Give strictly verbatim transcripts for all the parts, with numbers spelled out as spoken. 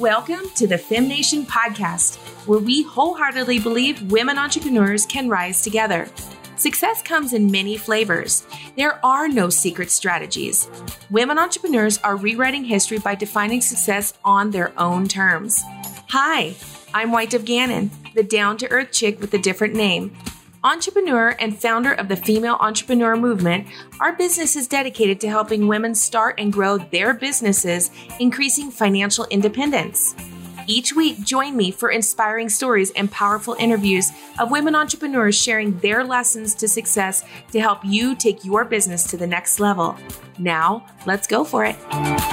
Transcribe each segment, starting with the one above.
Welcome to the FemNation podcast, where we wholeheartedly believe women entrepreneurs can rise together. Success comes in many flavors. There are no secret strategies. Women entrepreneurs are rewriting history by defining success on their own terms. Hi, I'm White Dove Gannon, the down-to-earth chick with a different name. Entrepreneur and founder of the Female Entrepreneur Movement, our business is dedicated to helping women start and grow their businesses, increasing financial independence. Each week, join me for inspiring stories and powerful interviews of women entrepreneurs sharing their lessons to success to help you take your business to the next level. Now, let's go for it.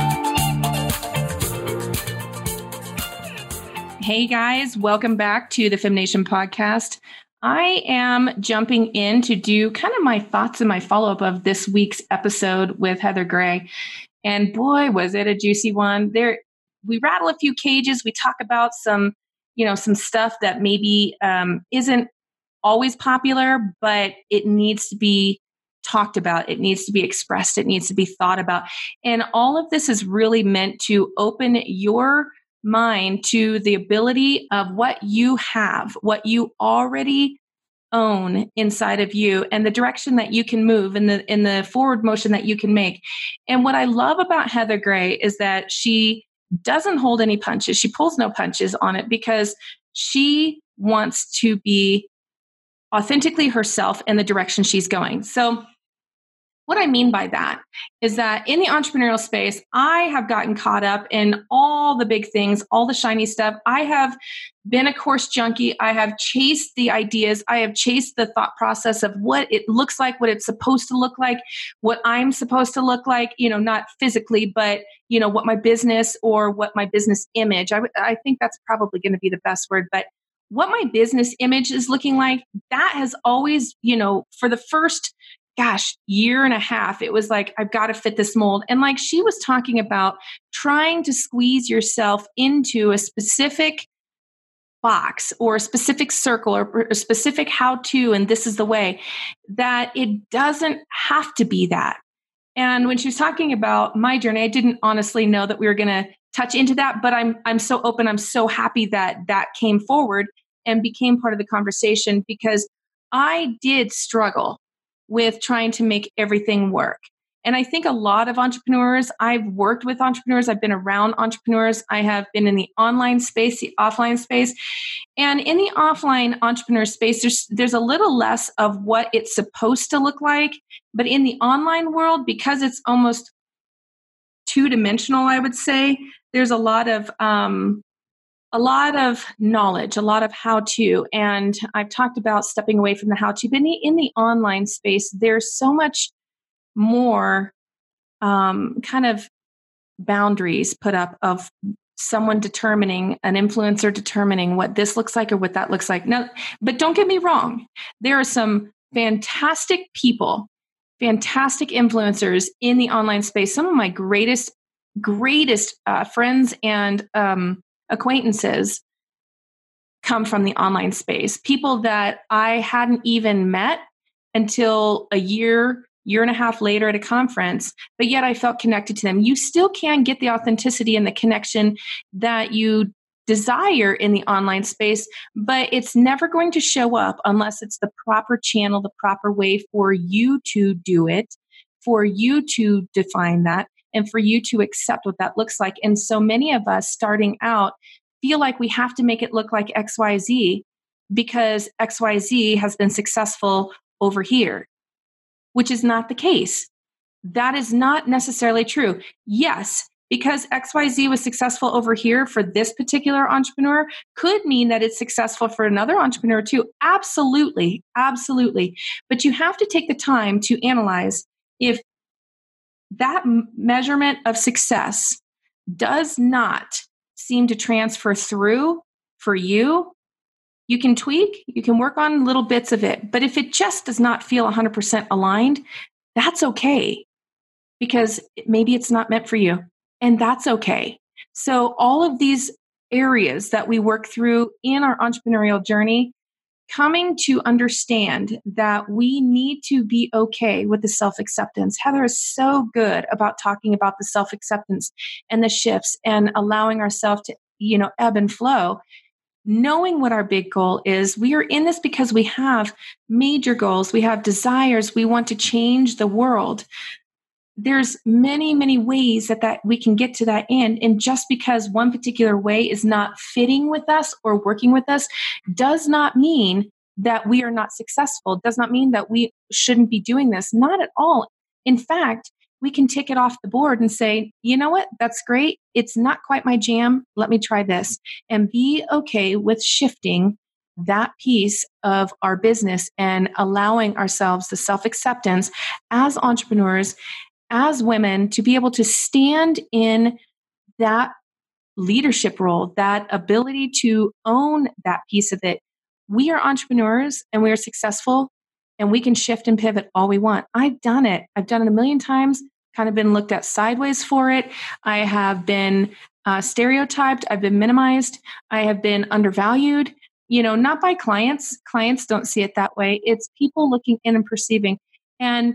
Hey guys, welcome back to the FemNation podcast. I am jumping in to do kind of my thoughts and my follow-up of this week's episode with Heather Gray. And boy, was it a juicy one. There, we rattle a few cages. We talk about some, you know, some stuff that maybe um, isn't always popular, but it needs to be talked about. It needs to be expressed. It needs to be thought about. And all of this is really meant to open your mind to the ability of what you have, what you already own inside of you, and the direction that you can move in the in the forward motion that you can make. And what I love about Heather Gray is that she doesn't hold any punches. She pulls no punches on it because she wants to be authentically herself in the direction she's going. So what I mean by that is that in the entrepreneurial space, I have gotten caught up in all the big things, all the shiny stuff. I have been a course junkie. I have chased the ideas. I have chased the thought process of what it looks like, what it's supposed to look like, what I'm supposed to look like, you know, not physically, but, you know, what my business or what my business image, I, w- I think that's probably going to be the best word, but what my business image is looking like, that has always, you know, for the first gosh, year and a half, it was like, I've got to fit this mold. And like she was talking about trying to squeeze yourself into a specific box or a specific circle or a specific how to, and this is the way, that it doesn't have to be that. And when she was talking about my journey, I didn't honestly know that we were going to touch into that, but I'm, I'm so open. I'm so happy that that came forward and became part of the conversation because I did struggle with trying to make everything work. And I think a lot of entrepreneurs, I've worked with entrepreneurs, I've been around entrepreneurs, I have been in the online space, the offline space. And in the offline entrepreneur space, there's there's a little less of what it's supposed to look like. But in the online world, because it's almost two-dimensional, I would say, there's a lot of um, a lot of knowledge, a lot of how-to. And I've talked about stepping away from the how-to, but in the, in the online space, there's so much more um, kind of boundaries put up of someone determining, an influencer determining what this looks like or what that looks like. Now, but don't get me wrong. There are some fantastic people, fantastic influencers in the online space. Some of my greatest, greatest uh, friends and um, acquaintances come from the online space. People that I hadn't even met until a year, year and a half later at a conference, but yet I felt connected to them. You still can get the authenticity and the connection that you desire in the online space, but it's never going to show up unless it's the proper channel, the proper way for you to do it, for you to define that, and for you to accept what that looks like. And so many of us starting out feel like we have to make it look like X Y Z because X Y Z has been successful over here, which is not the case. That is not necessarily true. Yes, because X Y Z was successful over here for this particular entrepreneur could mean that it's successful for another entrepreneur too. Absolutely, absolutely. But you have to take the time to analyze if that measurement of success does not seem to transfer through for you. You can tweak, you can work on little bits of it. But if it just does not feel one hundred percent aligned, that's okay. Because maybe it's not meant for you. And that's okay. So all of these areas that we work through in our entrepreneurial journey, coming to understand that we need to be okay with the self-acceptance. Heather is so good about talking about the self-acceptance and the shifts and allowing ourselves to you know, ebb and flow. Knowing what our big goal is, we are in this because we have major goals, we have desires, we want to change the world. There's many, many ways that, that we can get to that end. And just because one particular way is not fitting with us or working with us does not mean that we are not successful, does not mean that we shouldn't be doing this. Not at all. In fact, we can tick it off the board and say, you know what, that's great. It's not quite my jam. Let me try this, and be okay with shifting that piece of our business and allowing ourselves the self-acceptance as entrepreneurs, as women, to be able to stand in that leadership role, that ability to own that piece of it. We are entrepreneurs and we are successful, and we can shift and pivot all we want. I've done it. I've done it a million times, kind of been looked at sideways for it. I have been uh, stereotyped. I've been minimized. I have been undervalued, you know, not by clients. Clients don't see it that way. It's people looking in and perceiving. And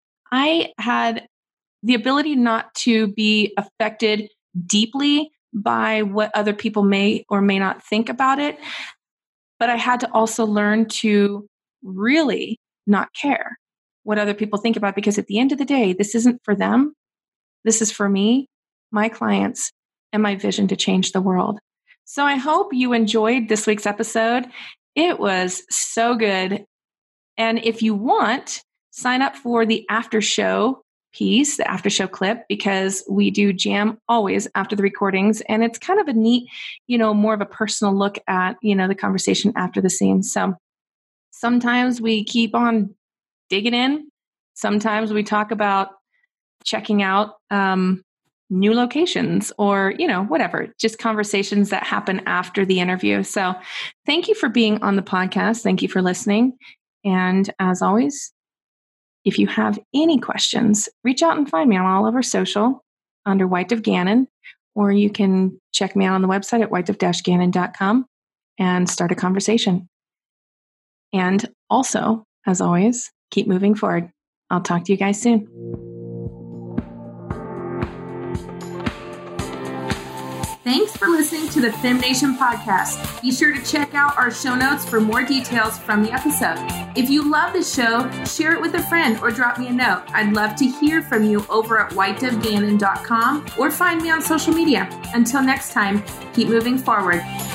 I had the ability not to be affected deeply by what other people may or may not think about it. But I had to also learn to really not care what other people think about, because at the end of the day, this isn't for them. This is for me, my clients, and my vision to change the world. So I hope you enjoyed this week's episode. It was so good. And if you want, sign up for the after show piece, the after show clip, because we do jam always after the recordings. And it's kind of a neat, you know, more of a personal look at, you know, the conversation after the scene. So sometimes we keep on digging in. Sometimes we talk about checking out um, new locations, or, you know, whatever, just conversations that happen after the interview. So thank you for being on the podcast. Thank you for listening. And as always, if you have any questions, reach out and find me on all over social under White Dove Gannon, or you can check me out on the website at white dove dash gannon dot com and start a conversation. And also, as always, keep moving forward. I'll talk to you guys soon. Thanks for listening to the FemNation podcast. Be sure to check out our show notes for more details from the episode. If you love the show, share it with a friend or drop me a note. I'd love to hear from you over at white dove gannon dot com or find me on social media. Until next time, keep moving forward.